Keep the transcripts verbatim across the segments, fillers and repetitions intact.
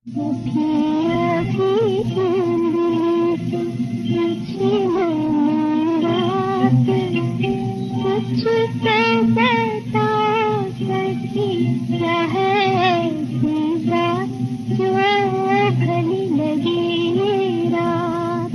अभी अभी बूंदी तुझी मैंने रात, कुछ तो बता सकी क्या है ऐसी बात जो भली लगी ये रात।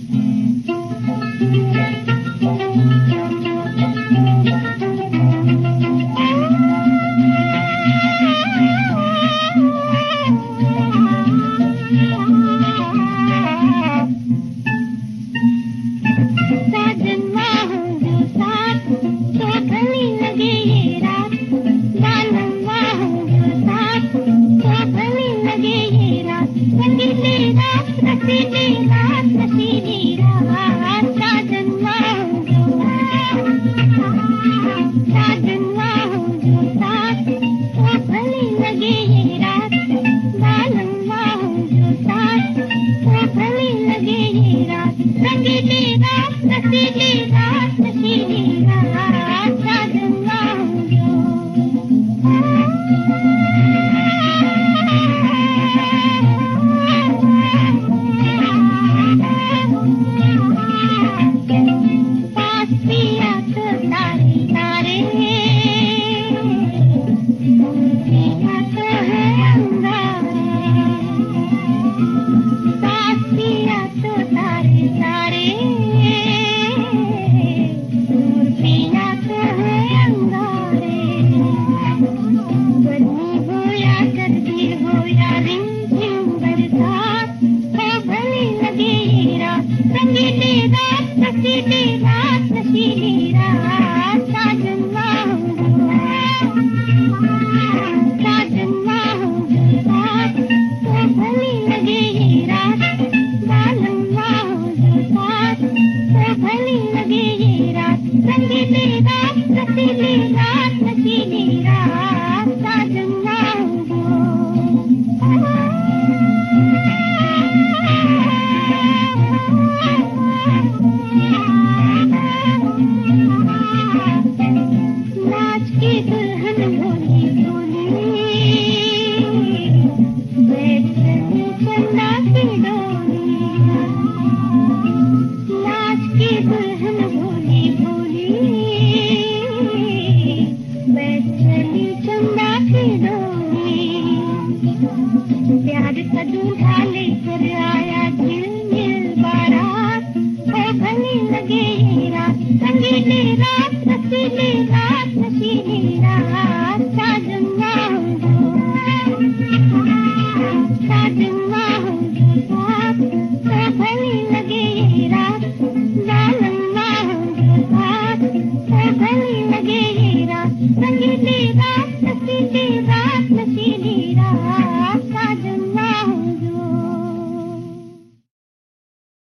प्यार का दूल्हा लेकर आया झिलमिल बारात, ओ भली लगे ये रात, रंगीली रात, रसीली रात, नशीली रात।